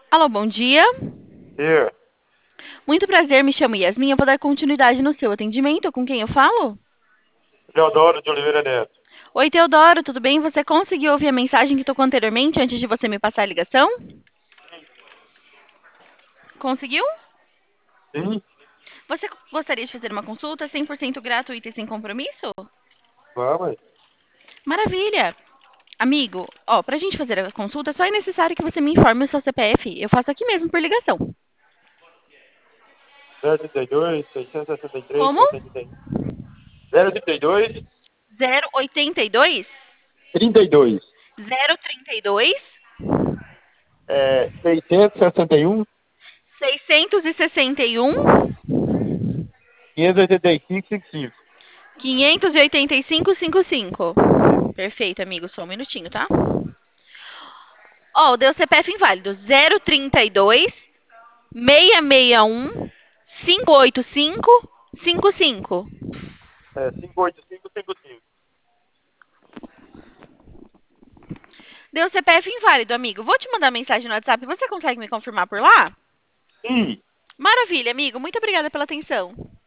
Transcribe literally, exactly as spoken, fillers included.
Alô, bom dia. E Muito prazer, me chamo Yasmin. Eu vou dar continuidade no seu atendimento. Com quem eu falo? Leodoro de Oliveira Neto. Oi, Teodoro, tudo bem? Você conseguiu ouvir a mensagem que tocou anteriormente antes de você me passar a ligação? Conseguiu? Sim, Você gostaria de fazer uma consulta cem por cento gratuita e sem compromisso? vamos. Maravilha! Amigo, ó, pra gente fazer a consulta, só é necessário que você me informe o seu C P F. Eu faço aqui mesmo por ligação. zero trinta e dois, seiscentos e sessenta e três, Como? seiscentos e trinta e um. zero trinta e dois, Zero oitenta e dois? trinta e dois. Zero trinta e dois? É, seiscentos e sessenta e um, Seiscentos e sessenta e um? quinhentos e oitenta e cinco, cinquenta e cinco. Quinhentos e oitenta e cinco, cinquenta e cinco. Perfeito, amigo. Só um minutinho, tá? Ó, deu C P F inválido. Zero trinta e dois, seiscentos e sessenta e um, quinhentos e oitenta e cinco, cinquenta e cinco. É, cinco oito cinco cinco cinco. Deu C P F inválido, amigo. Vou te mandar mensagem no WhatsApp. Você consegue me confirmar por lá? Sim, Maravilha, amigo. Muito obrigada pela atenção.